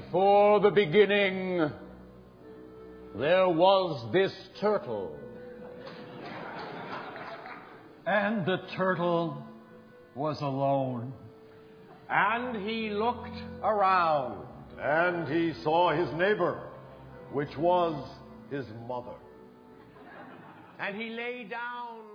Before the beginning, there was this turtle. And the turtle was alone. And he looked around. And he saw his neighbor, which was his mother. And he lay down